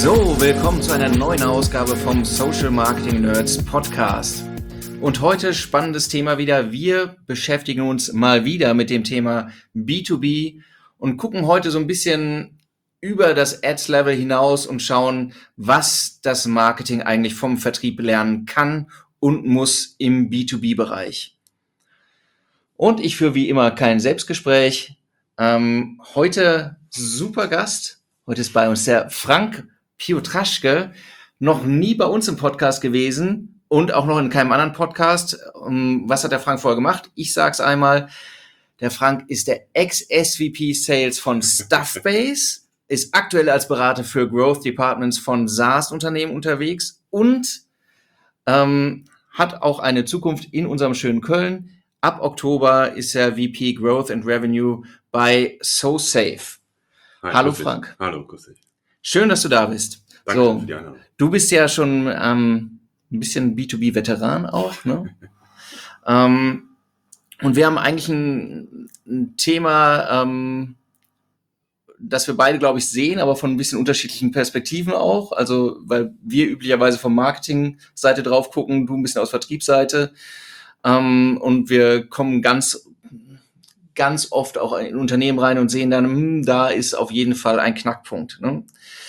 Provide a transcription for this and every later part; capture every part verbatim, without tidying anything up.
So, willkommen zu einer neuen Ausgabe vom Social Marketing Nerds Podcast. Und heute spannendes Thema wieder. Wir beschäftigen uns mal wieder mit dem Thema B zwei B und gucken heute so ein bisschen über das Ads-Level hinaus und schauen, was das Marketing eigentlich vom Vertrieb lernen kann und muss im B zwei B-Bereich. Und ich führe wie immer kein Selbstgespräch. Ähm, heute super Gast. Heute ist bei uns der Frank Piotraschke, noch nie bei uns im Podcast gewesen und auch noch in keinem anderen Podcast. Was hat der Frank vorher gemacht? Ich sag's einmal. Der Frank ist der Ex-S V P Sales von Stuffbase, ist aktuell als Berater für Growth Departments von SaaS-Unternehmen unterwegs und ähm, hat auch eine Zukunft in unserem schönen Köln. Ab Oktober ist er V P Growth and Revenue bei SoSafe. Hi, Hallo grüß dich. Frank. Hallo, grüß dich. Schön, dass du da bist. Danke so, für die Einladung. Du bist ja schon ähm, ein bisschen B zwei B-Veteran auch, ne? ähm, und wir haben eigentlich ein, ein Thema, ähm, das wir beide, glaube ich, sehen, aber von ein bisschen unterschiedlichen Perspektiven auch. Also, weil wir üblicherweise vom Marketing-Seite drauf gucken, du ein bisschen aus Vertriebsseite. Ähm, und wir kommen ganz ganz oft auch in Unternehmen rein und sehen dann, hm, da ist auf jeden Fall ein Knackpunkt. Ne?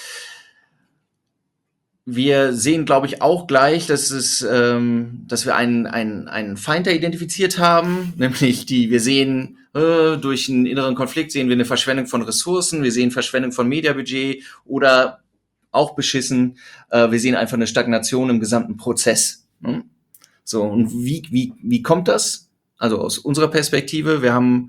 Wir sehen, glaube ich, auch gleich, dass es, ähm, dass wir einen, einen, einen Feind da identifiziert haben, nämlich die, wir sehen, äh, durch einen inneren Konflikt sehen wir eine Verschwendung von Ressourcen, wir sehen Verschwendung von Mediabudget oder auch beschissen, äh, wir sehen einfach eine Stagnation im gesamten Prozess. Ne? So, und wie, wie, wie kommt das? Also aus unserer Perspektive, wir haben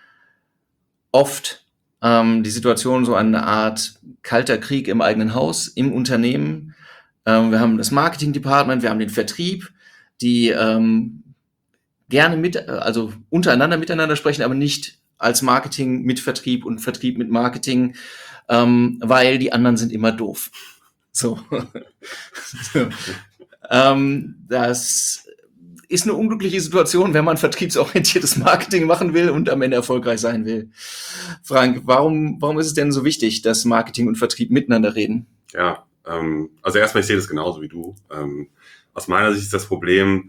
oft ähm, die Situation so eine Art kalter Krieg im eigenen Haus, im Unternehmen. Ähm, wir haben das Marketing-Department, wir haben den Vertrieb, die ähm, gerne mit, also untereinander miteinander sprechen, aber nicht als Marketing mit Vertrieb und Vertrieb mit Marketing, ähm, weil die anderen sind immer doof. So. so. ähm, das ist eine unglückliche Situation, wenn man vertriebsorientiertes Marketing machen will und am Ende erfolgreich sein will. Frank, warum, warum ist es denn so wichtig, dass Marketing und Vertrieb miteinander reden? Ja, ähm, also erstmal, ich sehe das genauso wie du. Ähm, aus meiner Sicht ist das Problem,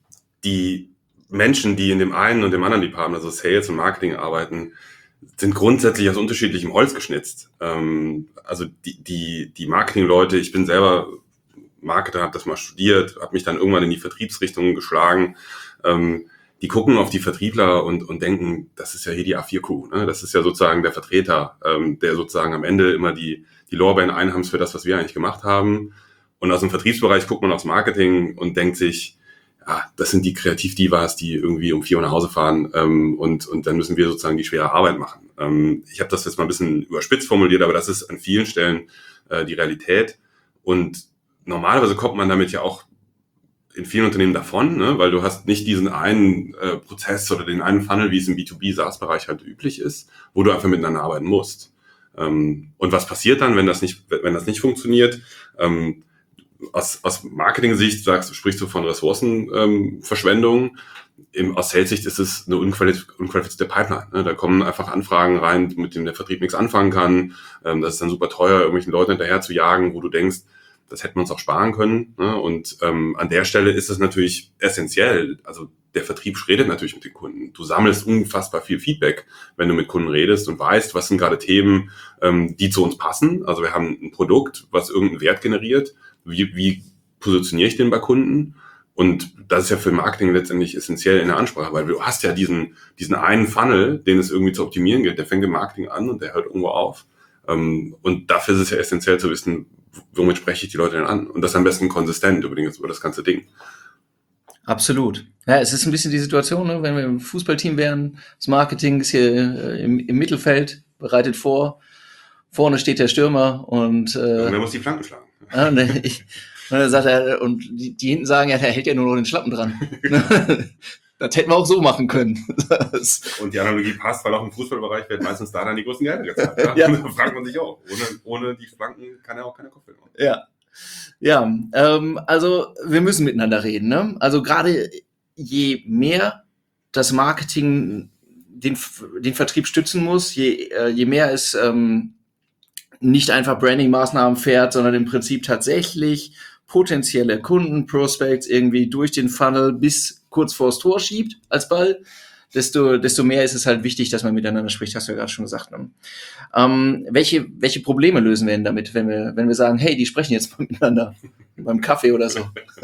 die Menschen, die in dem einen und dem anderen Department, also Sales und Marketing arbeiten, sind grundsätzlich aus unterschiedlichem Holz geschnitzt. Ähm, also die, die, die Marketing-Leute, ich bin selber Marketer, habe das mal studiert, habe mich dann irgendwann in die Vertriebsrichtung geschlagen. Ähm, die gucken auf die Vertriebler und, und denken, das ist ja hier die A vier Crew. Ne? Das ist ja sozusagen der Vertreter, ähm, der sozusagen am Ende immer die, die Lorbeeren einheimst für das, was wir eigentlich gemacht haben. Und aus dem Vertriebsbereich guckt man aufs Marketing und denkt sich, ja, das sind die Kreativdivas, die irgendwie um vier Uhr nach Hause fahren ähm, und, und dann müssen wir sozusagen die schwere Arbeit machen. Ähm, ich habe das jetzt mal ein bisschen überspitzt formuliert, aber das ist an vielen Stellen äh, die Realität. Und normalerweise kommt man damit ja auch in vielen Unternehmen davon, ne? Weil du hast nicht diesen einen äh, Prozess oder den einen Funnel, wie es im B zwei B-SaaS-Bereich halt üblich ist, wo du einfach miteinander arbeiten musst. Ähm, und was passiert dann, wenn das nicht, wenn das nicht funktioniert? Ähm, aus, aus Marketing-Sicht sagst, sprichst du von Ressourcenverschwendung. Ähm, aus Sales-Sicht ist es eine unqualifiz- unqualifizierte Pipeline. Ne? Da kommen einfach Anfragen rein, mit denen der Vertrieb nichts anfangen kann. Ähm, das ist dann super teuer, irgendwelchen Leuten hinterher zu jagen, wo du denkst, das hätten wir uns auch sparen können. Ne? Und ähm, an der Stelle ist es natürlich essentiell. Also der Vertrieb redet natürlich mit den Kunden. Du sammelst unfassbar viel Feedback, wenn du mit Kunden redest und weißt, was sind gerade Themen, ähm, die zu uns passen. Also wir haben ein Produkt, was irgendeinen Wert generiert. Wie, wie positioniere ich den bei Kunden? Und das ist ja für Marketing letztendlich essentiell in der Ansprache, weil du hast ja diesen, diesen einen Funnel, den es irgendwie zu optimieren gilt. Der fängt im Marketing an und der hört irgendwo auf. Ähm, und dafür ist es ja essentiell zu wissen, womit spreche ich die Leute denn an? Und das am besten konsistent übrigens über das ganze Ding. Absolut. Ja, es ist ein bisschen die Situation, ne? Wenn wir im Fußballteam wären, das Marketing ist hier äh, im, im Mittelfeld, bereitet vor, vorne steht der Stürmer und äh, und er muss die Flanken schlagen. Ja, und, ich, und dann sagt er, und die, die hinten sagen, ja, der hält ja nur noch den Schlappen dran. Das hätten wir auch so machen können. Das und die Analogie passt, weil auch im Fußballbereich werden meistens da dann die größten Gelder gezahlt. Ja? Ja. Da fragt man sich auch. Ohne, ohne die Flanken kann er auch keine Kopfbälle machen. Ja, ja ähm, also wir müssen miteinander reden. Ne? Also gerade je mehr das Marketing den, den Vertrieb stützen muss, je, äh, je mehr es ähm, nicht einfach Branding-Maßnahmen fährt, sondern im Prinzip tatsächlich potenzielle Kunden, Prospects irgendwie durch den Funnel bis kurz vors Tor schiebt als Ball, desto, desto mehr ist es halt wichtig, dass man miteinander spricht, hast du ja gerade schon gesagt. Ne? Ähm, welche, welche Probleme lösen wir denn damit, wenn wir, wenn wir sagen, hey, die sprechen jetzt mal miteinander beim Kaffee oder so?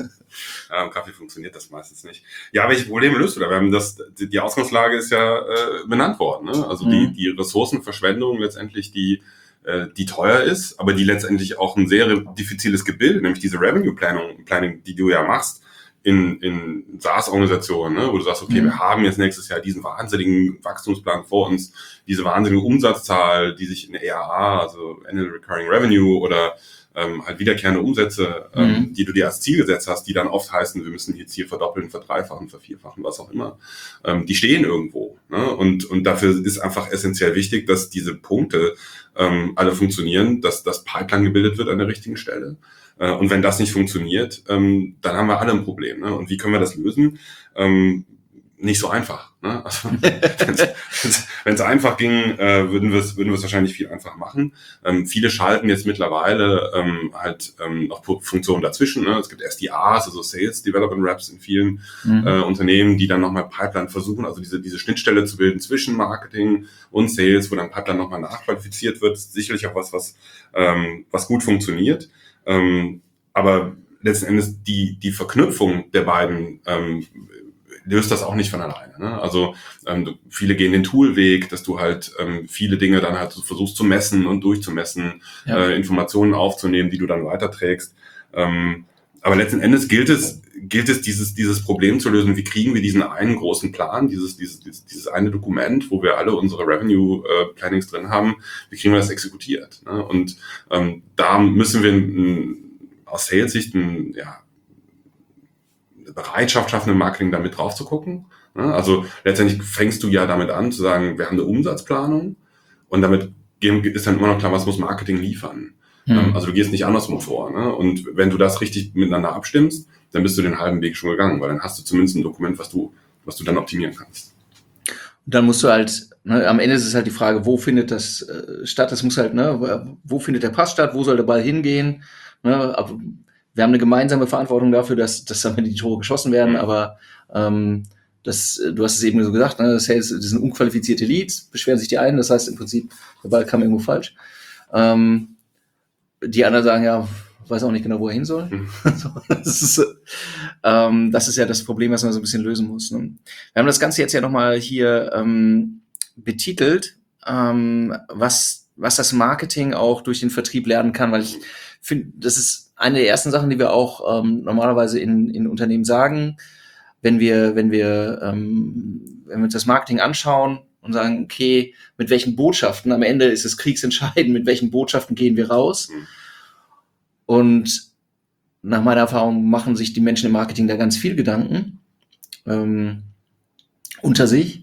Ja, im Kaffee funktioniert das meistens nicht. Ja, welche Probleme löst du da? Wir haben das, die, die Ausgangslage ist ja äh, benannt worden. Ne? Also mhm. die, die Ressourcenverschwendung letztendlich, die äh, die teuer ist, aber die letztendlich auch ein sehr diffiziles Gebilde, nämlich diese Revenue Planning, Planning, die du ja machst, in, in SaaS-Organisationen, ne, wo du sagst, okay, mhm. wir haben jetzt nächstes Jahr diesen wahnsinnigen Wachstumsplan vor uns, diese wahnsinnige Umsatzzahl, die sich in A R A, also Annual Recurring Revenue oder ähm, halt wiederkehrende Umsätze, ähm, mhm. die du dir als Ziel gesetzt hast, die dann oft heißen, wir müssen jetzt hier verdoppeln, verdreifachen, vervierfachen, was auch immer. Ähm, die stehen irgendwo. Ne? Und, und dafür ist einfach essentiell wichtig, dass diese Punkte ähm, alle funktionieren, dass das Pipeline gebildet wird an der richtigen Stelle. Und wenn das nicht funktioniert, ähm, dann haben wir alle ein Problem. Ne? Und wie können wir das lösen? Ähm, nicht so einfach. Ne? Also, wenn es einfach ging, äh, würden wir es würden wir es wahrscheinlich viel einfacher machen. Ähm, viele schalten jetzt mittlerweile ähm, halt ähm, noch Funktionen dazwischen. Ne? Es gibt S D Rs, also Sales Development Reps in vielen mhm. äh, Unternehmen, die dann nochmal Pipeline versuchen, also diese diese Schnittstelle zu bilden zwischen Marketing und Sales, wo dann Pipeline nochmal nachqualifiziert wird. Das ist sicherlich auch was, was ähm, was gut funktioniert. Ähm, aber letzten Endes die die Verknüpfung der beiden ähm, löst das auch nicht von alleine. Ne? Also ähm, viele gehen den Toolweg, dass du halt ähm, viele Dinge dann halt versuchst zu messen und durchzumessen, ja. äh, Informationen aufzunehmen, die du dann weiterträgst. Ähm, aber letzten Endes gilt es gilt es dieses dieses Problem zu lösen. Wie kriegen wir diesen einen großen Plan, dieses dieses dieses, dieses eine Dokument, wo wir alle unsere Revenue äh, Plannings drin haben? Wie kriegen wir das exekutiert? Ne? Und ähm, da müssen wir ein, aus Sales-Sicht ein, ja, eine Bereitschaft schaffen, im Marketing da mit drauf zu gucken. Ne? Also letztendlich fängst du ja damit an zu sagen, wir haben eine Umsatzplanung und damit ist dann immer noch klar, was muss Marketing liefern. Mhm. Also du gehst nicht andersrum vor. Ne? Und wenn du das richtig miteinander abstimmst, dann bist du den halben Weg schon gegangen, weil dann hast du zumindest ein Dokument, was du, was du dann optimieren kannst. Und dann musst du halt, ne, am Ende ist es halt die Frage, wo findet das äh, statt? Das muss halt, ne, wo findet der Pass statt? Wo soll der Ball hingehen? Ne, aber wir haben eine gemeinsame Verantwortung dafür, dass, dass am Ende die Tore geschossen werden, mhm. aber ähm, das, du hast es eben so gesagt, ne, das, heißt, das sind unqualifizierte Leads, beschweren sich die einen, das heißt im Prinzip, der Ball kam irgendwo falsch. Ähm, die anderen sagen, ja, weiß auch nicht genau, wo er hin soll. Mhm. das, ist, ähm, das ist ja das Problem, was man so ein bisschen lösen muss. Ne? Wir haben das Ganze jetzt ja nochmal hier ähm, betitelt, ähm, was, was das Marketing auch durch den Vertrieb lernen kann, weil ich finde, das ist eine der ersten Sachen, die wir auch ähm, normalerweise in, in Unternehmen sagen, wenn wir, wenn wir, ähm, wenn wir uns das Marketing anschauen und sagen, okay, mit welchen Botschaften, am Ende ist es kriegsentscheidend, mit welchen Botschaften gehen wir raus. Mhm. Und nach meiner Erfahrung machen sich die Menschen im Marketing da ganz viel Gedanken ähm, unter sich.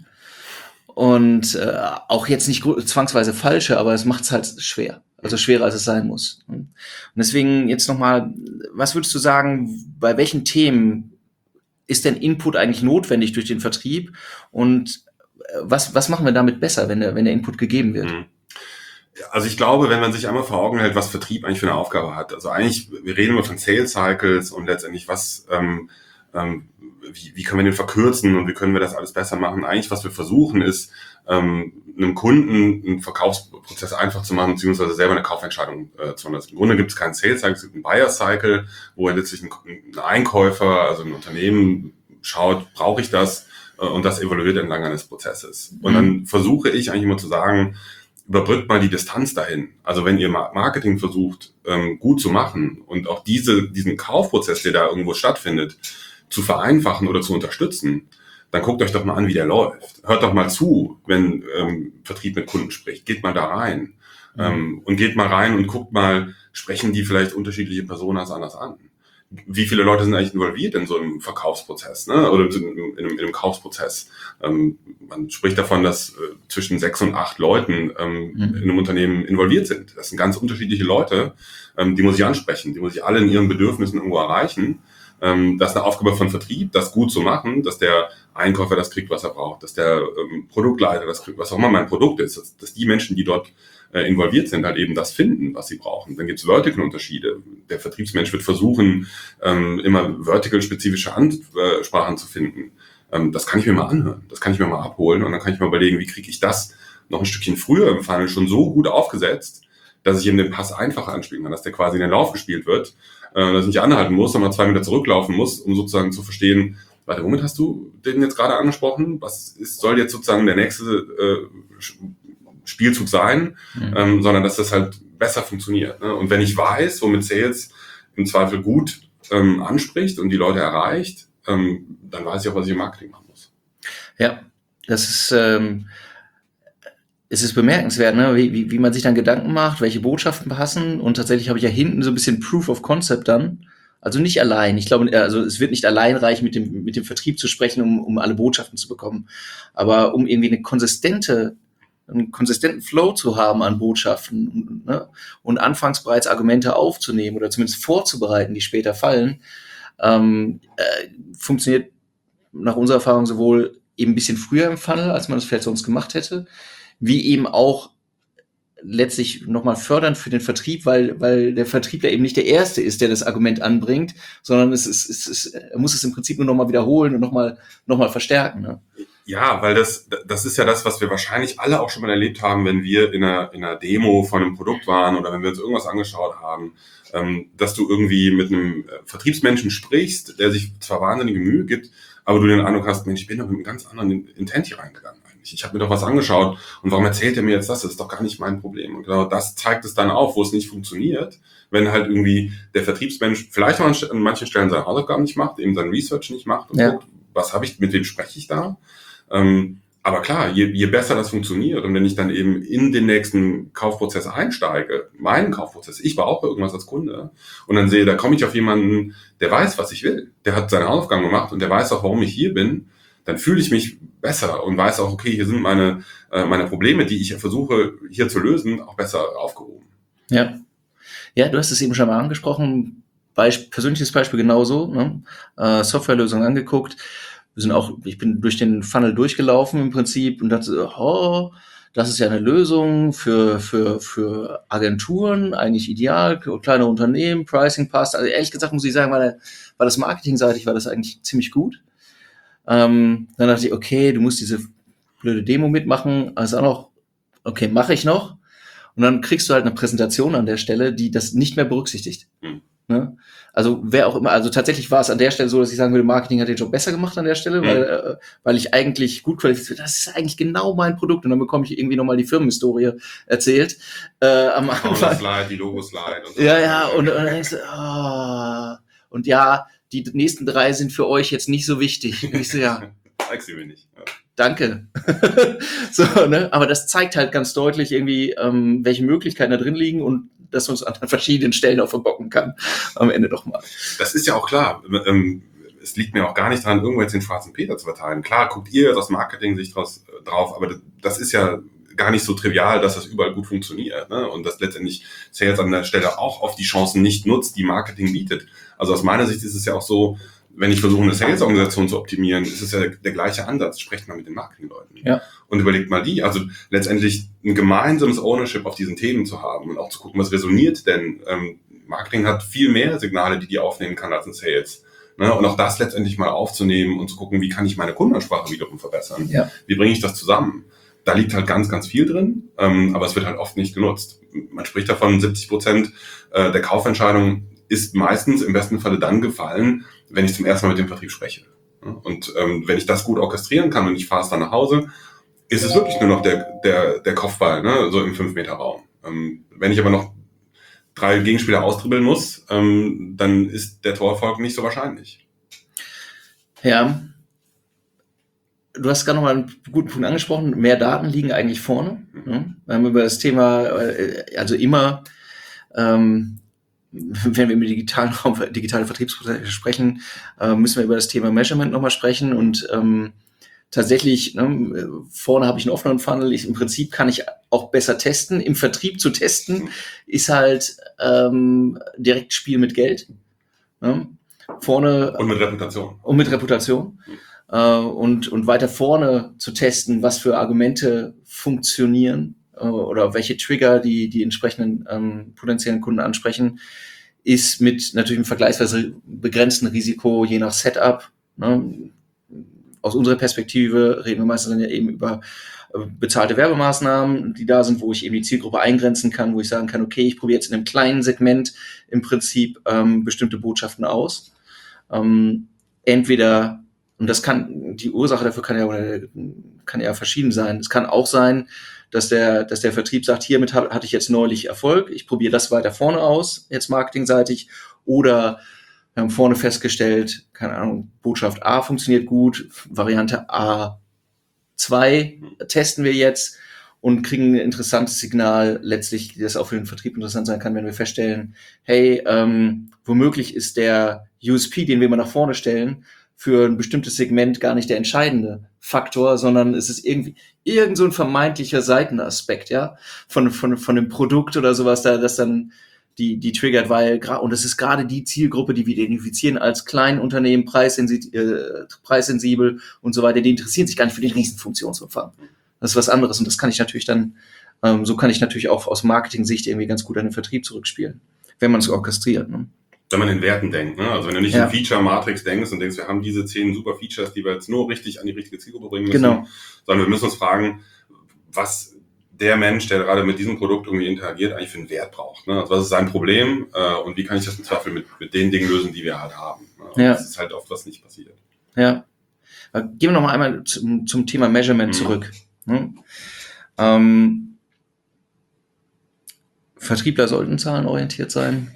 Und äh, auch jetzt nicht zwangsweise falsche, aber es macht es halt schwer. Also schwerer, als es sein muss. Und deswegen jetzt nochmal, was würdest du sagen, bei welchen Themen ist denn Input eigentlich notwendig durch den Vertrieb? Und was, was machen wir damit besser, wenn der, wenn der Input gegeben wird? Also ich glaube, wenn man sich einmal vor Augen hält, was Vertrieb eigentlich für eine Aufgabe hat. Also eigentlich, wir reden immer von Sales Cycles und letztendlich was, ähm, ähm, wie, wie können wir den verkürzen und wie können wir das alles besser machen. Eigentlich, was wir versuchen, ist, ähm, einem Kunden einen Verkaufsprozess einfach zu machen, beziehungsweise selber eine Kaufentscheidung äh, zu lassen. Im Grunde gibt es keinen Sales Cycle, es gibt einen Buyer Cycle, wo er letztlich ein, ein Einkäufer, also ein Unternehmen schaut, brauche ich das? Äh, und das evaluiert entlang eines Prozesses. Und dann versuche ich eigentlich immer zu sagen, überbrückt mal die Distanz dahin. Also wenn ihr Marketing versucht, ähm, gut zu machen und auch diese, diesen Kaufprozess, der da irgendwo stattfindet, zu vereinfachen oder zu unterstützen, dann guckt euch doch mal an, wie der läuft. Hört doch mal zu, wenn ähm, Vertrieb mit Kunden spricht. Geht mal da rein. Mhm. Ähm, und geht mal rein und guckt mal, sprechen die vielleicht unterschiedliche Personas anders an? Wie viele Leute sind eigentlich involviert in so einem Verkaufsprozess, ne? Oder in einem, in einem Kaufsprozess? Ähm, man spricht davon, dass äh, zwischen sechs und acht Leuten ähm, mhm. in einem Unternehmen involviert sind. Das sind ganz unterschiedliche Leute, ähm, die muss ich ansprechen, die muss ich alle in ihren Bedürfnissen irgendwo erreichen. Ähm, das ist eine Aufgabe von Vertrieb, das gut zu machen, dass der Einkäufer das kriegt, was er braucht, dass der ähm, Produktleiter das kriegt, was auch immer mein Produkt ist, dass, dass die Menschen, die dort äh, involviert sind, halt eben das finden, was sie brauchen. Dann gibt es Vertical-Unterschiede. Der Vertriebsmensch wird versuchen, ähm, immer vertical-spezifische Ansprachen zu finden. Ähm, das kann ich mir mal anhören, das kann ich mir mal abholen und dann kann ich mal überlegen, wie kriege ich das noch ein Stückchen früher im Funnel schon so gut aufgesetzt, dass ich eben den Pass einfacher anspielen kann, dass der quasi in den Lauf gespielt wird, äh, dass ich nicht anhalten muss, sondern zwei Meter zurücklaufen muss, um sozusagen zu verstehen, warte, womit hast du den jetzt gerade angesprochen? Was ist, soll jetzt sozusagen der nächste äh, Spielzug sein, mhm. ähm, sondern dass das halt besser funktioniert. Ne? Und wenn ich weiß, womit Sales im Zweifel gut ähm, anspricht und die Leute erreicht, ähm, dann weiß ich auch, was ich im Marketing machen muss. Ja, das ist, ähm, es ist bemerkenswert, ne? wie, wie, wie man sich dann Gedanken macht, welche Botschaften passen. Und tatsächlich habe ich ja hinten so ein bisschen Proof of Concept dann. Also nicht allein. Ich glaube, also es wird nicht allein reichen, mit dem, mit dem Vertrieb zu sprechen, um, um alle Botschaften zu bekommen. Aber um irgendwie eine konsistente einen konsistenten Flow zu haben an Botschaften, ne? Und anfangs bereits Argumente aufzunehmen oder zumindest vorzubereiten, die später fallen, ähm, äh, funktioniert nach unserer Erfahrung sowohl eben ein bisschen früher im Funnel, als man das vielleicht sonst gemacht hätte, wie eben auch letztlich nochmal fördernd für den Vertrieb, weil, weil der Vertriebler eben nicht der Erste ist, der das Argument anbringt, sondern es ist, es ist, er muss es im Prinzip nur nochmal wiederholen und nochmal, nochmal verstärken, ne? Ja, weil das, das ist ja das, was wir wahrscheinlich alle auch schon mal erlebt haben, wenn wir in einer, in einer Demo von einem Produkt waren oder wenn wir uns irgendwas angeschaut haben, ähm, dass du irgendwie mit einem Vertriebsmenschen sprichst, der sich zwar wahnsinnige Mühe gibt, aber du den Eindruck hast, Mensch, ich bin doch mit einem ganz anderen Intent hier reingegangen eigentlich. Ich habe mir doch was angeschaut und warum erzählt er mir jetzt das? Das ist doch gar nicht mein Problem. Und genau das zeigt es dann auf, wo es nicht funktioniert, wenn halt irgendwie der Vertriebsmensch vielleicht an manchen Stellen seine Hausaufgaben nicht macht, eben sein Research nicht macht und ja. guckt, was habe ich, mit wem spreche ich da? Ähm, aber klar, je, je besser das funktioniert und wenn ich dann eben in den nächsten Kaufprozess einsteige, meinen Kaufprozess, ich brauche irgendwas als Kunde und dann sehe, da komme ich auf jemanden, der weiß, was ich will, der hat seine Hausaufgaben gemacht und der weiß auch, warum ich hier bin, dann fühle ich mich besser und weiß auch, okay, hier sind meine, äh, meine Probleme, die ich versuche hier zu lösen, auch besser aufgehoben. Ja, ja, du hast es eben schon mal angesprochen, Beisp- persönliches Beispiel genauso, ne? äh, Softwarelösung angeguckt. Wir sind auch, ich bin durch den Funnel durchgelaufen im Prinzip und dachte, oh, das ist ja eine Lösung für, für, für Agenturen, eigentlich ideal, kleine Unternehmen, Pricing passt. Also ehrlich gesagt muss ich sagen, war, der, war das marketingseitig, war das eigentlich ziemlich gut. Ähm, dann dachte ich, okay, du musst diese blöde Demo mitmachen, also auch noch, okay, mache ich noch. Und dann kriegst du halt eine Präsentation an der Stelle, die das nicht mehr berücksichtigt. Mhm. Ne? Also wer auch immer, also tatsächlich war es an der Stelle so, dass ich sagen würde, Marketing hat den Job besser gemacht an der Stelle, mhm. weil, äh, weil ich eigentlich gut qualifiziert, das ist eigentlich genau mein Produkt und dann bekomme ich irgendwie nochmal die Firmenhistorie erzählt. Äh, am Anfang. Slide, die Logo-Slide. Und so. Ja, ja, und, und dann denkst du, oh, und ja, die nächsten drei sind für euch jetzt nicht so wichtig. Und ich so, ja. Zeig sie mir nicht. Ja. Danke. So, ne? Aber das zeigt halt ganz deutlich irgendwie, ähm, welche Möglichkeiten da drin liegen und dass man es an verschiedenen Stellen auch verbocken kann. Am Ende doch mal. Das ist ja auch klar. Ähm, es liegt mir auch gar nicht daran, irgendwo jetzt den schwarzen Peter zu verteilen. Klar, guckt ihr aus Marketing-Sicht draus, drauf, aber das, das ist ja gar nicht so trivial, dass das überall gut funktioniert. Ne? Und dass letztendlich Sales an der Stelle auch oft die Chancen nicht nutzt, die Marketing bietet. Also aus meiner Sicht ist es ja auch so, wenn ich versuche, eine Sales-Organisation zu optimieren, ist es ja der, der gleiche Ansatz. Sprecht mal mit den Marketing-Leuten. Ja. Und überlegt mal die. Also letztendlich ein gemeinsames Ownership auf diesen Themen zu haben und auch zu gucken, was resoniert denn. Ähm, Marketing hat viel mehr Signale, die die aufnehmen kann als ein Sales. Ne? Und auch das letztendlich mal aufzunehmen und zu gucken, wie kann ich meine Kundenansprache wiederum verbessern? Ja. Wie bringe ich das zusammen? Da liegt halt ganz, ganz viel drin, ähm, aber es wird halt oft nicht genutzt. Man spricht davon, siebzig Prozent äh, der Kaufentscheidung ist meistens im besten Falle dann gefallen, wenn ich zum ersten Mal mit dem Vertrieb spreche. Und ähm, wenn ich das gut orchestrieren kann und ich fahre es dann nach Hause, ist es wirklich nur noch der der der Kopfball, ne, so im fünf Meter Raum. Ähm, wenn ich aber noch drei Gegenspieler austribbeln muss, ähm, dann ist der Torerfolg nicht so wahrscheinlich. Ja. Du hast gerade noch mal einen guten Punkt angesprochen. Mehr Daten liegen eigentlich vorne. Mhm. Ne? Wir haben über das Thema, also immer, ähm, wenn wir über digitalen Raum, digitale Vertriebsprozesse sprechen, äh, müssen wir über das Thema Measurement nochmal sprechen. Und ähm, tatsächlich, ne, vorne habe ich einen offenen Funnel. Ich, Im Prinzip kann ich auch besser testen. Im Vertrieb zu testen ist halt ähm, direkt Spiel mit Geld. Ne? Vorne und mit Reputation. Und mit Reputation. Mhm. Uh, und, und weiter vorne zu testen, was für Argumente funktionieren, äh, oder welche Trigger die, die entsprechenden ähm, potenziellen Kunden ansprechen, ist mit natürlich einem vergleichsweise begrenzten Risiko, je nach Setup. Ne? Aus unserer Perspektive reden wir meistens dann ja eben über bezahlte Werbemaßnahmen, die da sind, wo ich eben die Zielgruppe eingrenzen kann, wo ich sagen kann, okay, ich probiere jetzt in einem kleinen Segment im Prinzip ähm, bestimmte Botschaften aus. Ähm, entweder, und das kann, die Ursache dafür kann ja, kann ja verschieden sein. Es kann auch sein, dass der, dass der Vertrieb sagt, hiermit hatte ich jetzt neulich Erfolg, ich probiere das weiter vorne aus, jetzt marketingseitig, oder wir haben vorne festgestellt, keine Ahnung, Botschaft A funktioniert gut, Variante A zwei testen wir jetzt und kriegen ein interessantes Signal, letztlich, das auch für den Vertrieb interessant sein kann, wenn wir feststellen, hey, ähm, womöglich ist der U S P, den wir mal nach vorne stellen, für ein bestimmtes Segment gar nicht der entscheidende Faktor, sondern es ist irgendwie irgend so ein vermeintlicher Seitenaspekt, ja, von, von, von dem Produkt oder sowas, da, das dann die, die triggert, weil, und das ist gerade die Zielgruppe, die wir identifizieren als Kleinunternehmen, preissensibel, äh, preissensibel und so weiter, die interessieren sich gar nicht für den riesen Funktionsumfang. Das ist was anderes und das kann ich natürlich dann, ähm, so kann ich natürlich auch aus Marketing-Sicht irgendwie ganz gut an den Vertrieb zurückspielen, wenn man es orchestriert. Ne? Wenn man in Werten denkt, ne? Also wenn du nicht ja. in Feature-Matrix denkst und denkst, wir haben diese zehn super Features, die wir jetzt nur richtig an die richtige Zielgruppe bringen müssen, genau. sondern wir müssen uns fragen, was der Mensch, der gerade mit diesem Produkt irgendwie interagiert, eigentlich für einen Wert braucht. Ne? Also was ist sein Problem äh, und wie kann ich das im Zweifel mit, mit den Dingen lösen, die wir halt haben. Ne? Ja. Das ist halt oft was nicht passiert. Ja. Aber gehen wir noch mal einmal zum, zum Thema Measurement mhm. zurück. Ne? Ähm, Vertriebler sollten zahlenorientiert sein.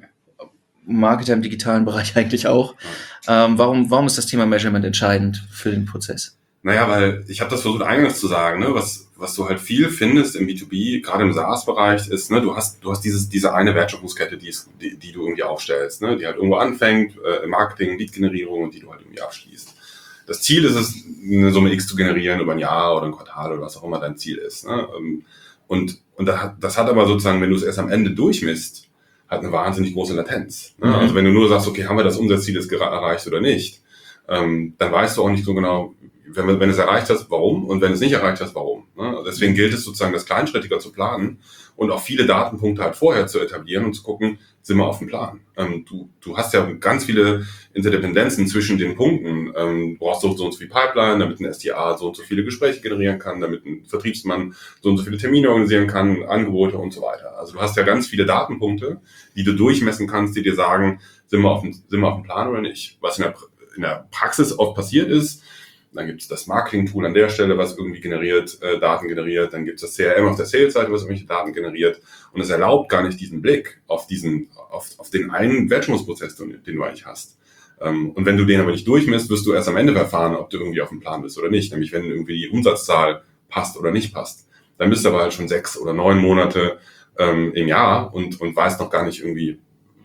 Marketer im digitalen Bereich eigentlich auch. Ähm, warum, warum ist das Thema Measurement entscheidend für den Prozess? Naja, weil ich habe das versucht eingangs zu sagen, ne, was was du halt viel findest im B zwei B, gerade im SaaS-Bereich, ist, ne, du hast du hast dieses diese eine Wertschöpfungskette, die, ist, die, die du irgendwie aufstellst, ne, die halt irgendwo anfängt, äh, im Marketing, Lead-Generierung und die du halt irgendwie abschließt. Das Ziel ist es, eine Summe X zu generieren über ein Jahr oder ein Quartal oder was auch immer dein Ziel ist. Ne? Und, und das hat, das hat aber sozusagen, wenn du es erst am Ende durchmisst, hat eine wahnsinnig große Latenz. Ne? Mhm. Also wenn du nur sagst, okay, haben wir das Umsatzziel jetzt erreicht oder nicht, ähm, dann weißt du auch nicht so genau, wenn, wenn es erreicht hast, warum, und wenn es nicht erreicht hast, warum. Ne? Deswegen gilt es sozusagen, das kleinschrittiger zu planen und auch viele Datenpunkte halt vorher zu etablieren und zu gucken, sind wir auf dem Plan. Ähm, du, du hast ja ganz viele Interdependenzen zwischen den Punkten. Ähm, du brauchst so, so und so viel Pipeline, damit ein S D A so und so viele Gespräche generieren kann, damit ein Vertriebsmann so und so viele Termine organisieren kann, Angebote und so weiter. Also du hast ja ganz viele Datenpunkte, die du durchmessen kannst, die dir sagen, sind wir auf dem, sind wir auf dem Plan oder nicht. Was in der, in der Praxis oft passiert ist, dann gibt es das Marketing-Tool an der Stelle, was irgendwie generiert, äh, Daten generiert. Dann gibt es das C R M auf der Sales-Seite, was irgendwelche Daten generiert. Und es erlaubt gar nicht diesen Blick auf diesen, auf, auf den einen Wertschöpfungsprozess, den, den du eigentlich hast. Ähm, und wenn du den aber nicht durchmisst, wirst du erst am Ende erfahren, ob du irgendwie auf dem Plan bist oder nicht. Nämlich wenn irgendwie die Umsatzzahl passt oder nicht passt. Dann bist du aber halt schon sechs oder neun Monate ähm, im Jahr und, und weißt noch gar nicht irgendwie,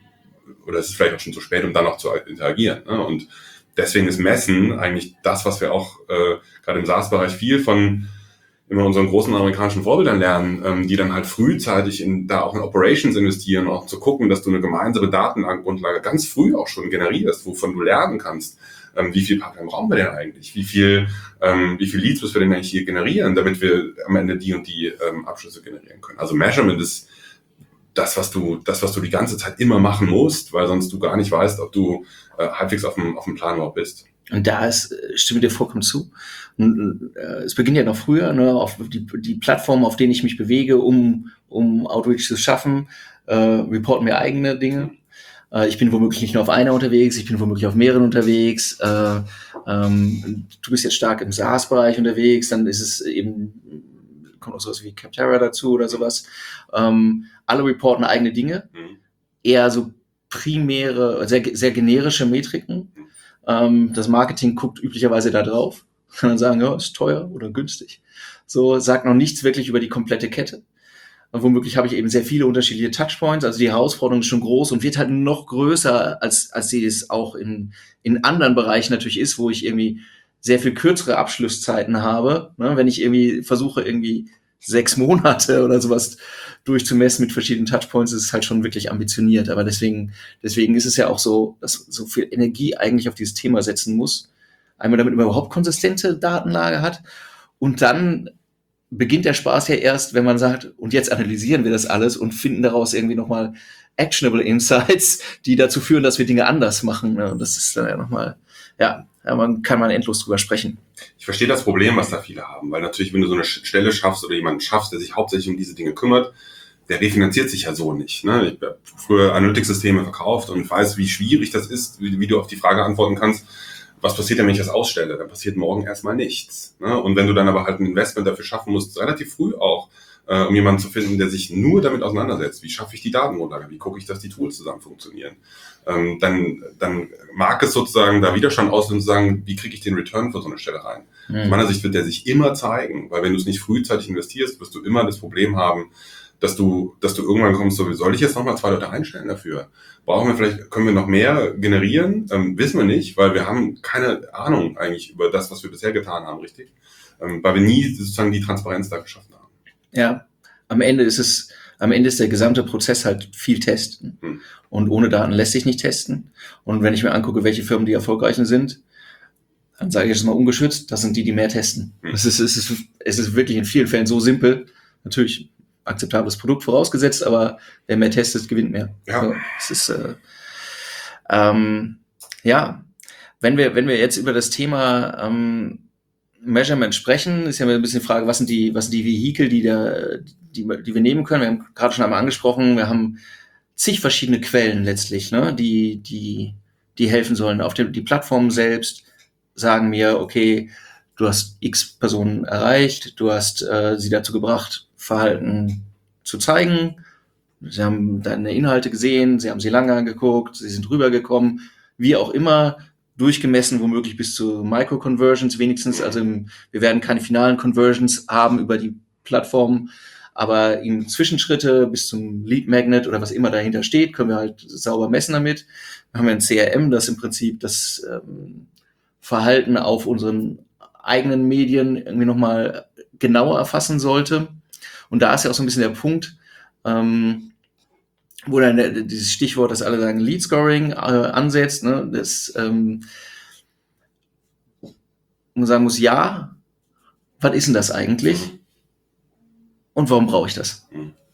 oder es ist vielleicht auch schon zu spät, um dann noch zu interagieren. Ne? Und deswegen ist Messen eigentlich das, was wir auch äh, gerade im SaaS-Bereich viel von immer unseren großen amerikanischen Vorbildern lernen, ähm, die dann halt frühzeitig in da auch in Operations investieren, auch zu gucken, dass du eine gemeinsame Datengrundlage ganz früh auch schon generierst, wovon du lernen kannst, ähm, wie viel Pipeline brauchen wir denn eigentlich, wie viel ähm, wie viel Leads müssen wir denn eigentlich hier generieren, damit wir am Ende die und die ähm, Abschlüsse generieren können. Also Measurement ist das, was du, das, was du die ganze Zeit immer machen musst, weil sonst du gar nicht weißt, ob du äh, halbwegs auf dem, auf dem Plan überhaupt bist. Und da ist, stimme dir vollkommen zu. Und, äh, es beginnt ja noch früher, ne, auf die, die Plattformen, auf denen ich mich bewege, um, um Outreach zu schaffen, äh, reporten mir eigene Dinge. Äh, ich bin womöglich nicht nur auf einer unterwegs, ich bin womöglich auf mehreren unterwegs. Äh, ähm, du bist jetzt stark im SaaS-Bereich unterwegs, dann ist es eben, kommt auch sowas wie Capterra dazu oder sowas. Ähm, alle reporten eigene Dinge, mhm. eher so primäre, sehr, sehr generische Metriken. Ähm, das Marketing guckt üblicherweise da drauf, kann dann sagen, ja, ist teuer oder günstig. So, sagt noch nichts wirklich über die komplette Kette. Und womöglich habe ich eben sehr viele unterschiedliche Touchpoints, also die Herausforderung ist schon groß und wird halt noch größer, als, als sie es auch in, in anderen Bereichen natürlich ist, wo ich irgendwie sehr viel kürzere Abschlusszeiten habe, ne, wenn ich irgendwie versuche, irgendwie sechs Monate oder sowas durchzumessen mit verschiedenen Touchpoints, ist es halt schon wirklich ambitioniert. Aber deswegen, deswegen ist es ja auch so, dass so viel Energie eigentlich auf dieses Thema setzen muss. Einmal, damit man überhaupt konsistente Datenlage hat und dann beginnt der Spaß ja erst, wenn man sagt, und jetzt analysieren wir das alles und finden daraus irgendwie nochmal actionable Insights, die dazu führen, dass wir Dinge anders machen. Ne? Und das ist dann ja nochmal, ja, ja, man kann man endlos drüber sprechen. Ich verstehe das Problem, was da viele haben, weil natürlich, wenn du so eine Stelle schaffst oder jemanden schaffst, der sich hauptsächlich um diese Dinge kümmert, der refinanziert sich ja so nicht. Ne? Ich habe früher Analytics-Systeme verkauft und weiß, wie schwierig das ist, wie, wie du auf die Frage antworten kannst, was passiert denn, wenn ich das ausstelle? Dann passiert morgen erstmal nichts. Ne? Und wenn du dann aber halt ein Investment dafür schaffen musst, relativ früh auch, äh, um jemanden zu finden, der sich nur damit auseinandersetzt, wie schaffe ich die Datengrundlage, wie gucke ich, dass die Tools zusammen funktionieren, ähm, dann, dann mag es sozusagen da Widerstand auslösen und sagen, wie kriege ich den Return für so eine Stelle rein? Mhm. Aus meiner Sicht wird der sich immer zeigen, weil wenn du es nicht frühzeitig investierst, wirst du immer das Problem haben, dass du, dass du irgendwann kommst, so, soll ich jetzt nochmal zwei Leute einstellen dafür? Brauchen wir vielleicht, können wir noch mehr generieren? Ähm, wissen wir nicht, weil wir haben keine Ahnung eigentlich über das, was wir bisher getan haben, richtig? Ähm, weil wir nie sozusagen die Transparenz da geschaffen haben. Ja, am Ende ist es, am Ende ist der gesamte Prozess halt viel testen. Hm. Und ohne Daten lässt sich nicht testen. Und wenn ich mir angucke, welche Firmen die erfolgreichen sind, dann sage ich jetzt mal ungeschützt, das sind die, die mehr testen. Hm. Es ist, es ist, es ist wirklich in vielen Fällen so simpel. Natürlich, akzeptables Produkt vorausgesetzt, aber wer mehr testet, gewinnt mehr. Ja. So, es ist, äh, ähm, ja, wenn wir, wenn wir jetzt über das Thema ähm, Measurement sprechen, ist ja ein bisschen die Frage, was sind die, was sind die Vehikel, die da, die, die wir nehmen können? Wir haben gerade schon einmal angesprochen, wir haben zig verschiedene Quellen letztlich, ne, die, die, die helfen sollen. Auf dem, die Plattformen selbst sagen mir, okay, du hast X Personen erreicht, du hast äh, sie dazu gebracht, Verhalten zu zeigen. Sie haben deine Inhalte gesehen, sie haben sie lange angeguckt, sie sind rübergekommen, wie auch immer, durchgemessen, womöglich bis zu Micro-Conversions wenigstens. Also im, wir werden keine finalen Conversions haben über die Plattform, aber in Zwischenschritte bis zum Lead Magnet oder was immer dahinter steht, können wir halt sauber messen damit. Dann haben wir ein C R M, das im Prinzip das ähm, Verhalten auf unseren eigenen Medien irgendwie nochmal genauer erfassen sollte. Und da ist ja auch so ein bisschen der Punkt, ähm, wo dann der, dieses Stichwort, das alle sagen, Lead Scoring äh, ansetzt, ne, das, ähm, man sagen muss, ja, was ist denn das eigentlich? Und warum brauche ich das?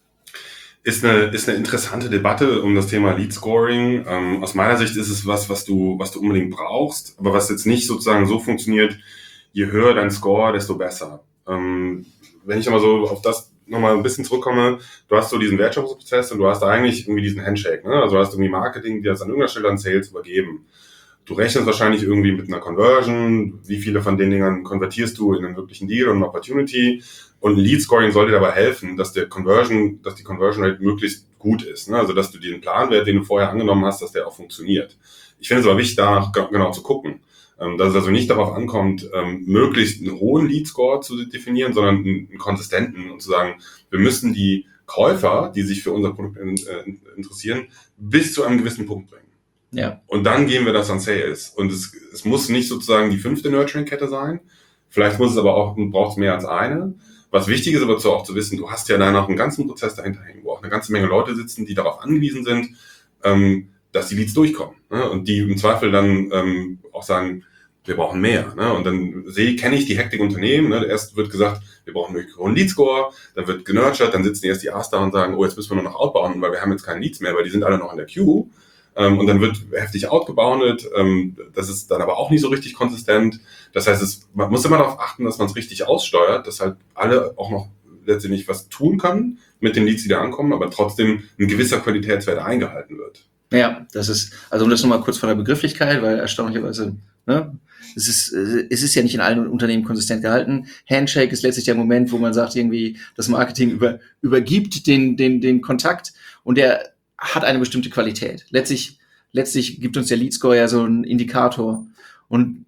Ist eine, ist eine interessante Debatte um das Thema Lead Scoring. Ähm, aus meiner Sicht ist es was, was du, was du unbedingt brauchst, aber was jetzt nicht sozusagen so funktioniert, je höher dein Score, desto besser. Ähm, wenn ich aber so auf das nochmal ein bisschen zurückkomme, du hast so diesen Wertschöpfungsprozess und du hast eigentlich irgendwie diesen Handshake, ne? Also du hast irgendwie Marketing, die das an irgendeiner Stelle an Sales übergeben. Du rechnest wahrscheinlich irgendwie mit einer Conversion, wie viele von den Dingern konvertierst du in einen wirklichen Deal und eine Opportunity, und Lead Scoring soll dir dabei helfen, dass der Conversion, dass die Conversion Rate möglichst gut ist, ne? Also dass du den Planwert, den du vorher angenommen hast, dass der auch funktioniert. Ich finde es aber wichtig, danach genau zu gucken. Dass es also nicht darauf ankommt, möglichst einen hohen Lead-Score zu definieren, sondern einen konsistenten und zu sagen, wir müssen die Käufer, die sich für unser Produkt interessieren, bis zu einem gewissen Punkt bringen. Ja. Und dann geben wir das an Sales. Und es, es muss nicht sozusagen die fünfte Nurturing-Kette sein. Vielleicht muss es aber auch, braucht es mehr als eine. Was wichtig ist aber auch zu wissen, du hast ja da noch einen ganzen Prozess dahinter hängen, wo auch eine ganze Menge Leute sitzen, die darauf angewiesen sind, ähm, dass die Leads durchkommen, ne? Und die im Zweifel dann ähm, auch sagen, wir brauchen mehr, ne? Und dann sehe, kenne ich die Hektik Unternehmen, ne? Erst wird gesagt, wir brauchen einen hohen Lead-Score, dann wird genurtured, dann sitzen erst die A's da und sagen, oh, jetzt müssen wir nur noch outbauen, weil wir haben jetzt keine Leads mehr, weil die sind alle noch in der Queue. Ähm, und dann wird heftig outgeboundet, ähm, das ist dann aber auch nicht so richtig konsistent. Das heißt, es, man muss immer darauf achten, dass man es richtig aussteuert, dass halt alle auch noch letztendlich was tun können mit den Leads, die da ankommen, aber trotzdem ein gewisser Qualitätswert eingehalten wird. Ja, das ist, also um das nochmal kurz von der Begrifflichkeit, weil erstaunlicherweise, ne, es ist, es ist ja nicht in allen Unternehmen konsistent gehalten. Handshake ist letztlich der Moment, wo man sagt, irgendwie, das Marketing über, übergibt den, den, den Kontakt und der hat eine bestimmte Qualität. Letztlich, letztlich gibt uns der Lead Score ja so einen Indikator. Und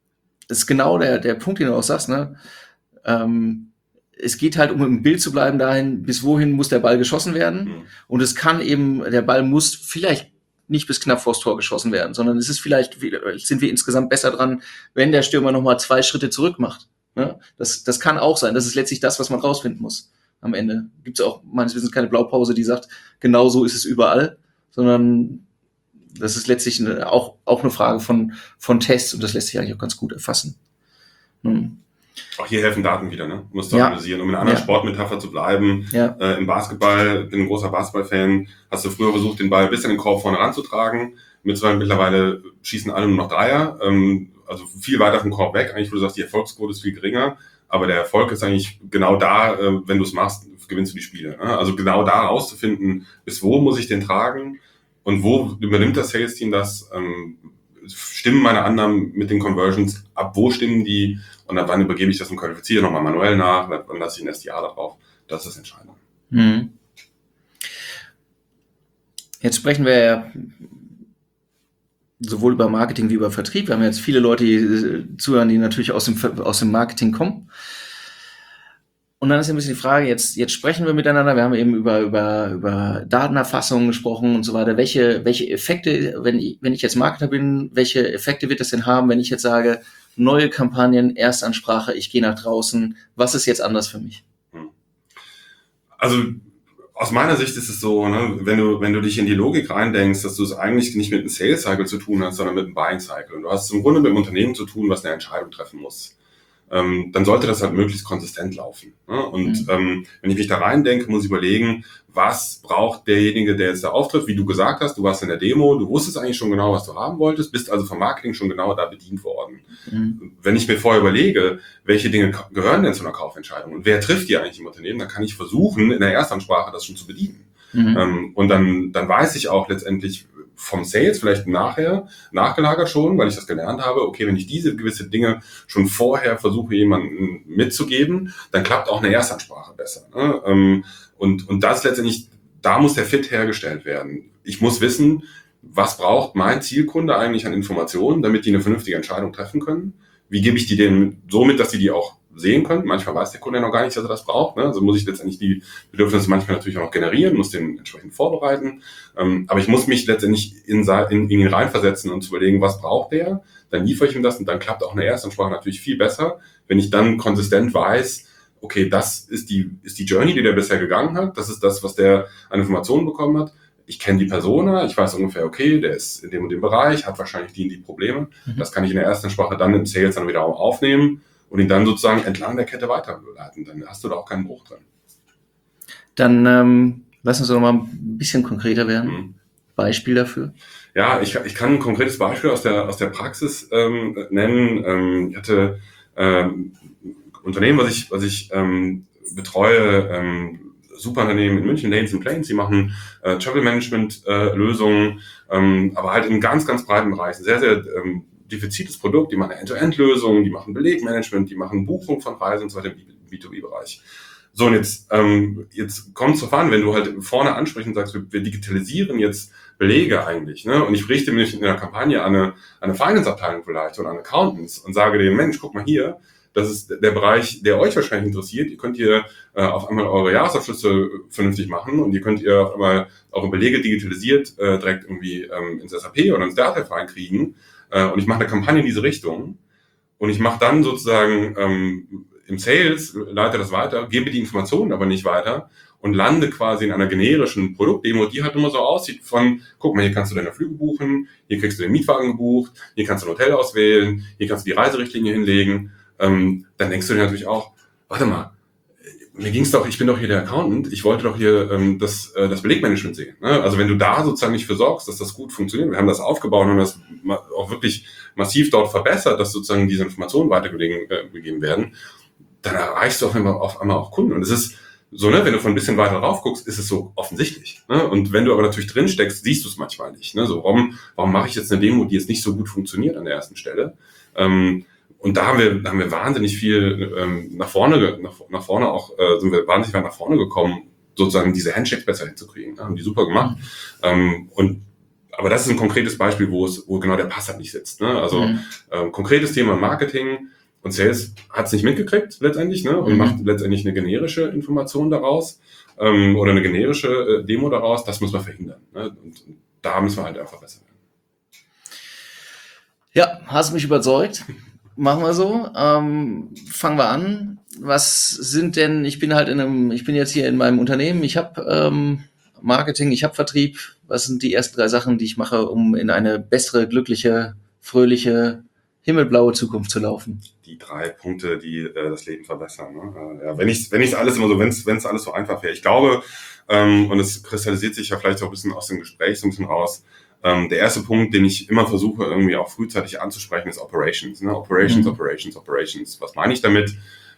das ist genau der, der Punkt, den du auch sagst, ne, ähm, es geht halt, um im Bild zu bleiben, dahin, bis wohin muss der Ball geschossen werden. Mhm. Und es kann eben, der Ball muss vielleicht nicht bis knapp vors Tor geschossen werden, sondern es ist vielleicht, sind wir insgesamt besser dran, wenn der Stürmer nochmal zwei Schritte zurück macht. Ne? Das, das kann auch sein. Das ist letztlich das, was man rausfinden muss. Am Ende gibt es auch meines Wissens keine Blaupause, die sagt, genau so ist es überall, sondern das ist letztlich eine, auch, auch eine Frage von, von Tests und das lässt sich eigentlich auch ganz gut erfassen. Hm. Auch hier helfen Daten wieder, ne? Musst du Ja. analysieren. Um in einer anderen Ja. Sportmetapher zu bleiben, Ja. äh, im Basketball, bin ein großer Basketballfan, hast du früher versucht, den Ball bis in den Korb vorne ranzutragen. Mittlerweile schießen alle nur noch Dreier, ähm, also viel weiter vom Korb weg. Eigentlich, wo du sagst, die Erfolgsquote ist viel geringer, aber der Erfolg ist eigentlich genau da, äh, wenn du es machst, gewinnst du die Spiele. Ne? Also genau da rauszufinden, bis wo muss ich den tragen und wo übernimmt das Sales-Team das, ähm, stimmen meine Annahmen mit den Conversions, ab wo stimmen die und ab wann übergebe ich das und qualifiziere nochmal manuell nach, dann lasse ich ein S D A darauf. Das ist das Entscheidende. Hm. Jetzt sprechen wir ja sowohl über Marketing wie über Vertrieb. Wir haben jetzt viele Leute, die zuhören, die natürlich aus dem, aus dem Marketing kommen. Und dann ist ein bisschen die Frage, jetzt, jetzt sprechen wir miteinander, wir haben eben über, über, über Datenerfassung gesprochen und so weiter. Welche, welche Effekte, wenn ich, wenn ich jetzt Marketer bin, welche Effekte wird das denn haben, wenn ich jetzt sage, neue Kampagnen, Erstansprache, ich gehe nach draußen, was ist jetzt anders für mich? Also, aus meiner Sicht ist es so, ne, wenn du, wenn du dich in die Logik reindenkst, dass du es eigentlich nicht mit einem Sales Cycle zu tun hast, sondern mit einem Buying Cycle. Und du hast es im Grunde mit einem Unternehmen zu tun, was eine Entscheidung treffen muss. Ähm, dann sollte das halt möglichst konsistent laufen. Ne? Und mhm. ähm, wenn ich mich da reindenke, muss ich überlegen, was braucht derjenige, der jetzt da auftritt, wie du gesagt hast, du warst in der Demo, du wusstest eigentlich schon genau, was du haben wolltest, bist also vom Marketing schon genau da bedient worden. Mhm. Wenn ich mir vorher überlege, welche Dinge gehören denn zu einer Kaufentscheidung und wer trifft die eigentlich im Unternehmen, dann kann ich versuchen, in der Erstansprache das schon zu bedienen. Mhm. Ähm, und dann, dann weiß ich auch letztendlich, vom Sales vielleicht nachher, nachgelagert schon, weil ich das gelernt habe, okay, wenn ich diese gewisse Dinge schon vorher versuche, jemandem mitzugeben, dann klappt auch eine Erstansprache besser. Ne? Und, und das letztendlich, da muss der Fit hergestellt werden. Ich muss wissen, was braucht mein Zielkunde eigentlich an Informationen, damit die eine vernünftige Entscheidung treffen können? Wie gebe ich die denen so mit, dass sie die auch sehen können? Manchmal weiß der Kunde noch gar nicht, dass er das braucht. Ne? Also muss ich letztendlich die Bedürfnisse manchmal natürlich auch noch generieren, muss den entsprechend vorbereiten. Ähm, aber ich muss mich letztendlich in, in, in ihn reinversetzen und zu überlegen, was braucht der? Dann liefere ich ihm das und dann klappt auch eine Erstansprache natürlich viel besser, wenn ich dann konsistent weiß, okay, das ist die, ist die Journey, die der bisher gegangen hat. Das ist das, was der an Informationen bekommen hat. Ich kenne die Persona, ich weiß ungefähr, okay, der ist in dem und dem Bereich, hat wahrscheinlich die und die Probleme. Mhm. Das kann ich in der Erstansprache dann im Sales dann wieder aufnehmen und ihn dann sozusagen entlang der Kette weiterleiten. Dann hast du da auch keinen Bruch drin. Dann ähm, lass uns doch mal ein bisschen konkreter werden. Mhm. Beispiel dafür? Ja, ich, ich kann ein konkretes Beispiel aus der, aus der Praxis ähm, nennen. Ähm, ich hatte ähm, ein Unternehmen, was ich, was ich ähm, betreue, ähm, super Unternehmen in München, Lanes and Planes, die machen äh, Travel-Management-Lösungen, äh, ähm, aber halt in ganz, ganz breiten Bereichen. Sehr, sehr ähm, diffiziles Produkt, die machen eine End-to-End-Lösung, die machen Belegmanagement, die machen Buchung von Reisen und so weiter im B zwei B-Bereich. So, und jetzt, ähm, jetzt kommt es drauf an, wenn du halt vorne ansprichst und sagst, wir, wir digitalisieren jetzt Belege eigentlich, ne? Und ich richte mich in einer Kampagne an eine, an eine Finance-Abteilung vielleicht oder an Accountants und sage denen, Mensch, guck mal hier, das ist der Bereich, der euch wahrscheinlich interessiert. Ihr könnt hier äh, auf einmal eure Jahresabschlüsse vernünftig machen und ihr könnt ihr auf einmal eure Belege digitalisiert äh, direkt irgendwie ähm, ins S A P oder ins Datev reinkriegen. Äh, und ich mache eine Kampagne in diese Richtung und ich mache dann sozusagen ähm, im Sales, leite das weiter, gebe die Informationen aber nicht weiter und lande quasi in einer generischen Produktdemo, die halt immer so aussieht von, guck mal, hier kannst du deine Flüge buchen, hier kriegst du den Mietwagen gebucht, hier kannst du ein Hotel auswählen, hier kannst du die Reiserichtlinie hinlegen. Ähm, dann denkst du dir natürlich auch, warte mal, mir ging's doch, ich bin doch hier der Accountant, ich wollte doch hier ähm, das, äh, das Belegmanagement sehen. Ne? Also wenn du da sozusagen nicht für sorgst, dass das gut funktioniert, wir haben das aufgebaut und das ma- auch wirklich massiv dort verbessert, dass sozusagen diese Informationen weitergegeben äh, werden, dann erreichst du auf einmal, auf einmal auch Kunden. Und es ist so, ne, wenn du von ein bisschen weiter drauf guckst, ist es so offensichtlich. Ne? Und wenn du aber natürlich drin steckst, siehst du es manchmal nicht. Ne? So, warum, warum mache ich jetzt eine Demo, die jetzt nicht so gut funktioniert an der ersten Stelle? Ähm, Und da haben wir, da haben wir wahnsinnig viel ähm, nach vorne, nach, nach vorne auch, äh, sind wir wahnsinnig weit nach vorne gekommen, sozusagen diese Handshakes besser hinzukriegen. Ne? Haben die super gemacht. Mhm. Ähm, und aber das ist ein konkretes Beispiel, wo es, wo genau der Pass halt nicht sitzt. Ne? Also mhm. ähm, konkretes Thema Marketing und Sales hat es nicht mitgekriegt letztendlich, ne? Und mhm. macht letztendlich eine generische Information daraus ähm, oder eine generische äh, Demo daraus. Das muss man verhindern. Ne? Und, und da müssen wir halt einfach besser werden. Ja, hast mich überzeugt. Machen wir so. Ähm, fangen wir an. Was sind denn, ich bin halt in einem, ich bin jetzt hier in meinem Unternehmen, ich habe ähm, Marketing, ich habe Vertrieb. Was sind die ersten drei Sachen, die ich mache, um in eine bessere, glückliche, fröhliche, himmelblaue Zukunft zu laufen? Die drei Punkte, die äh, das Leben verbessern. Ne? Äh, ja, wenn ich wenn ich alles immer so, wenn es alles so einfach wäre. Ich glaube, ähm, und es kristallisiert sich ja vielleicht auch ein bisschen aus dem Gespräch so ein bisschen raus, ähm, der erste Punkt, den ich immer versuche, irgendwie auch frühzeitig anzusprechen, ist Operations. Ne? Operations, mhm. Operations, Operations. Was meine ich damit?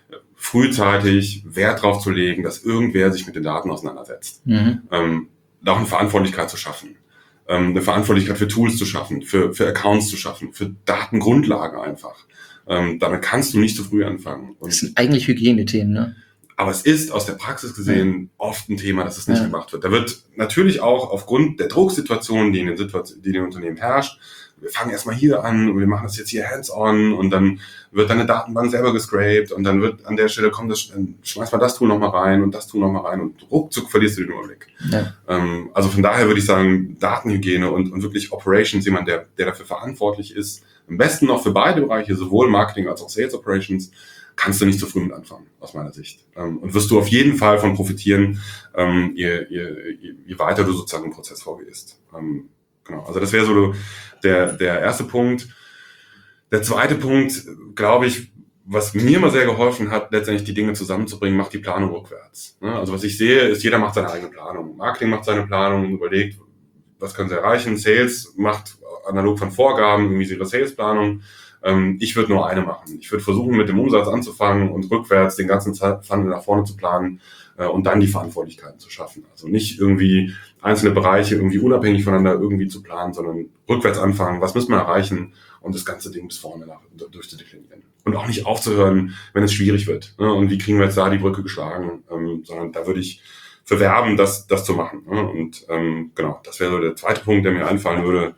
Frühzeitig Wert drauf zu legen, dass irgendwer sich mit den Daten auseinandersetzt. Mhm. Ähm, da auch eine Verantwortlichkeit zu schaffen. Ähm, eine Verantwortlichkeit für Tools zu schaffen, für, für Accounts zu schaffen, für Datengrundlagen einfach. Ähm, damit kannst du nicht zu früh anfangen. Und das sind eigentlich Hygienethemen, ne? Aber es ist aus der Praxis gesehen ja. oft ein Thema, dass es nicht ja. gemacht wird. Da wird natürlich auch aufgrund der Drucksituation, die in den Situationen, die in den Unternehmen herrscht, wir fangen erstmal hier an und wir machen das jetzt hier hands-on und dann wird dann eine Datenbank selber gescraped und dann wird an der Stelle, kommt das, dann schmeißt man das Tool nochmal rein und das Tool nochmal rein und ruckzuck verlierst du den Überblick. Ja. Ähm, also von daher würde ich sagen, Datenhygiene und, und wirklich Operations, jemand, der, der dafür verantwortlich ist, am besten noch für beide Bereiche, sowohl Marketing als auch Sales Operations, kannst du nicht zu früh mit anfangen, aus meiner Sicht. Ähm, und wirst du auf jeden Fall von profitieren, ähm, je, je, je weiter du sozusagen im Prozess vorgehst. Ähm, genau, also das wäre so der, der erste Punkt. Der zweite Punkt, glaube ich, was mir immer sehr geholfen hat, letztendlich die Dinge zusammenzubringen, macht die Planung rückwärts. Also was ich sehe, ist, jeder macht seine eigene Planung. Marketing macht seine Planung, überlegt, was können sie erreichen. Sales macht analog von Vorgaben irgendwie ihre Salesplanung. Ich würde nur eine machen. Ich würde versuchen, mit dem Umsatz anzufangen und rückwärts den ganzen Funnel nach vorne zu planen und dann die Verantwortlichkeiten zu schaffen. Also nicht irgendwie einzelne Bereiche irgendwie unabhängig voneinander irgendwie zu planen, sondern rückwärts anfangen, was müssen wir erreichen und das ganze Ding bis vorne nach, durchzudeklinieren. Und auch nicht aufzuhören, wenn es schwierig wird. Ne? Und wie kriegen wir jetzt da die Brücke geschlagen? Ähm, sondern da würde ich für werben, das, das zu machen. Ne? Und ähm, genau, das wäre so der zweite Punkt, der mir einfallen würde.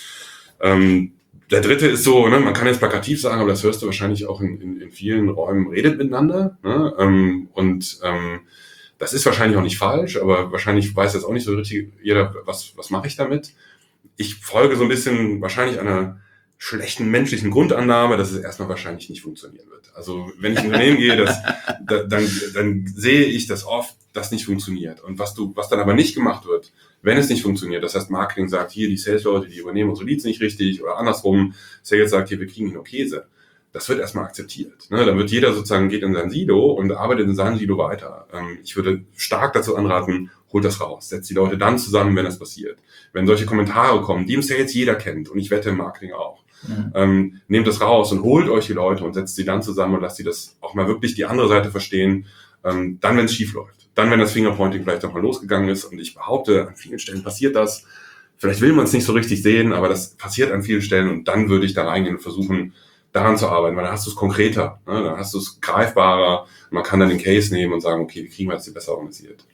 Ähm, der dritte ist so, ne, man kann jetzt plakativ sagen, aber das hörst du wahrscheinlich auch in, in, in vielen Räumen, redet miteinander. Ne? Ähm, und ähm, das ist wahrscheinlich auch nicht falsch, aber wahrscheinlich weiß jetzt auch nicht so richtig jeder, was, was mache ich damit. Ich folge so ein bisschen wahrscheinlich einer schlechten menschlichen Grundannahme, dass es erstmal wahrscheinlich nicht funktionieren wird. Also wenn ich in ein Unternehmen gehe, das, da, dann, dann sehe ich, dass oft das nicht funktioniert. Und was du, was dann aber nicht gemacht wird, wenn es nicht funktioniert, das heißt Marketing sagt, hier die Sales-Leute, die übernehmen unsere Leads nicht richtig oder andersrum, Sales sagt, hier wir kriegen nur Käse. Das wird erstmal akzeptiert. Ne? Dann wird jeder sozusagen, geht in sein Silo und arbeitet in seinem Silo weiter. Ähm, ich würde stark dazu anraten, holt das raus. Setzt die Leute dann zusammen, wenn das passiert. Wenn solche Kommentare kommen, die im Sales jeder kennt und ich wette im Marketing auch. Mhm. Ähm, nehmt das raus und holt euch die Leute und setzt sie dann zusammen und lasst sie das auch mal wirklich die andere Seite verstehen. Ähm, dann, wenn es schief läuft. Dann, wenn das Fingerpointing vielleicht auch mal losgegangen ist und ich behaupte, an vielen Stellen passiert das. Vielleicht will man es nicht so richtig sehen, aber das passiert an vielen Stellen und dann würde ich da reingehen und versuchen, daran zu arbeiten, weil dann hast du es konkreter, ne? Dann hast du es greifbarer, man kann dann den Case nehmen und sagen, okay, wie kriegen wir das hier besser organisiert?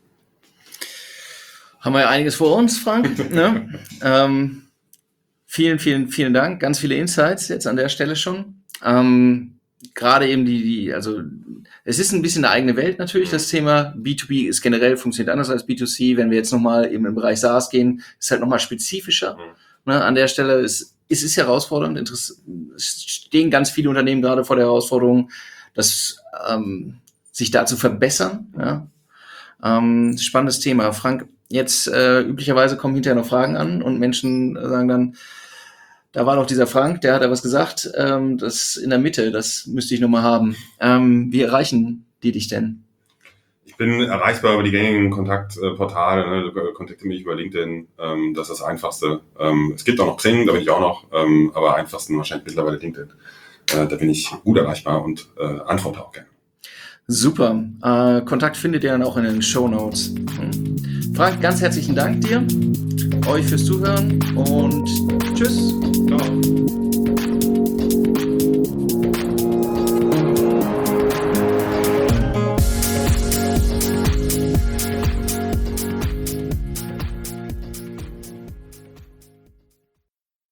Haben wir ja einiges vor uns, Frank. ne? ähm, vielen, vielen, vielen Dank, ganz viele Insights jetzt an der Stelle schon. Ähm, gerade eben die, die, also es ist ein bisschen eine eigene Welt natürlich, das Thema B zwei B ist generell, funktioniert anders als B zwei C, wenn wir jetzt nochmal eben im Bereich SaaS gehen, ist halt nochmal spezifischer. Mhm. Ne? An der Stelle ist Es ist herausfordernd, es stehen ganz viele Unternehmen gerade vor der Herausforderung, das, ähm, sich da zu verbessern. Ja? Ähm, spannendes Thema. Frank, jetzt äh, üblicherweise kommen hinterher noch Fragen an und Menschen sagen dann, da war doch dieser Frank, der hat ja was gesagt, ähm, das in der Mitte, das müsste ich nochmal haben. Ähm, wie erreichen die dich denn? Ich bin erreichbar über die gängigen Kontaktportale, ne? Kontakte mich über LinkedIn, ähm, das ist das Einfachste. Ähm, es gibt auch noch Xing, da bin ich auch noch, ähm, aber am einfachsten wahrscheinlich mittlerweile LinkedIn. Äh, da bin ich gut erreichbar und äh, antworte auch gerne. Super. Äh, Kontakt findet ihr dann auch in den Shownotes. Hm. Frank, ganz herzlichen Dank dir, euch fürs Zuhören und tschüss. Ciao.